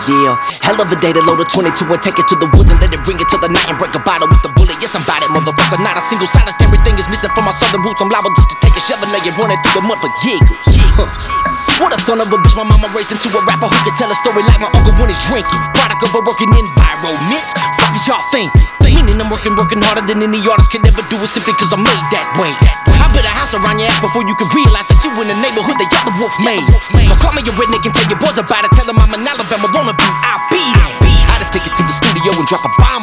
Yeah, hell of a day to load a 22 and take it to the woods and let it ring it to the night and break a bottle with the bullet. Yes, I'm about it, motherfucker. Not a single silence, everything is missing from my southern roots. I'm liable just to take a shove and lay it running through the mud for giggles. What a son of a bitch, my mama raised into a rapper who can tell a story like my uncle when he's drinking. Product of a working environment. Fuck is y'all thinking? Meaning I'm working harder than any artist could ever do it simply cause I'm made that way. I built a house around your ass before you could realize that you in the neighborhood that y'all the wolf made. So call me a redneck and tell your boys about it. Tell them I'm an Alabama wannabe, I'll be there. I just take it to the studio and drop a bomb.